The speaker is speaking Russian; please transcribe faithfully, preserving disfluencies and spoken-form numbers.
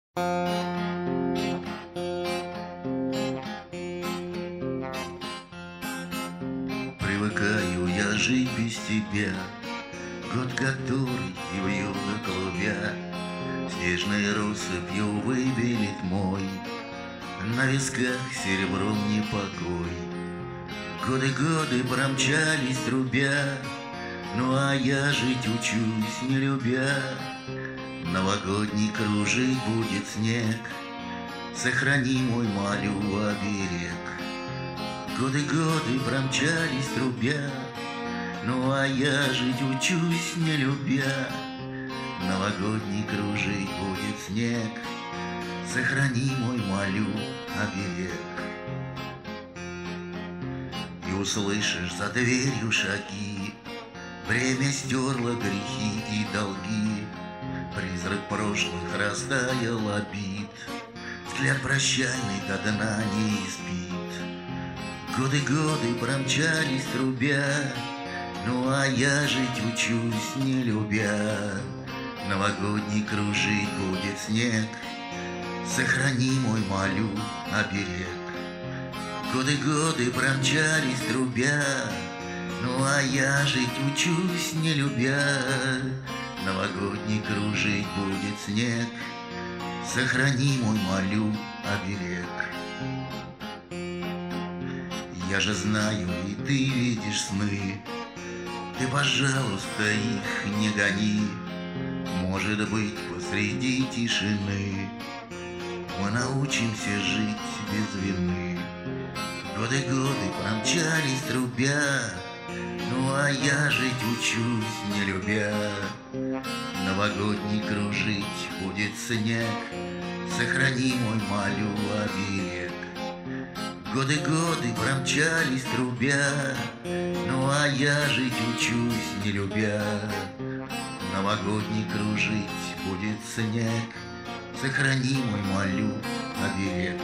Привыкаю я жить без тебя, год который и вьюга клубя снежной россыпью выбелит мой, на висках серебром непокой. Годы-годы промчались трубя, ну а я жить учусь, не любя. Новогодний кружить будет снег, сохрани мой молю оберег. Годы-годы промчались трубя, ну а я жить учусь, не любя. Новогодний кружить будет снег, сохрани мой молю оберег. И услышишь за дверью шаги, время стерло грехи и долги, призрак прошлых растаял обид, взгляд прощальный до дна не испит. Годы-годы промчались трубя, ну а я жить учусь, не любя. Новогодний кружить будет снег, сохрани мой молю оберег. Годы-годы промчались трубя, ну а я жить учусь, не любя. Новогодний кружить будет снег, сохрани мой молю оберег. Я же знаю, и ты видишь сны, ты, пожалуйста, их не гони. Может быть, посреди тишины мы научимся жить без вины. Годы-годы промчались трубя, ну а я жить учусь, не любя. Новогодний кружить будет снег, сохрани мой молю оберег. Годы-годы промчались трубя, ну а я жить учусь, не любя. Новогодний кружить будет снег, сохрани мой молю оберег.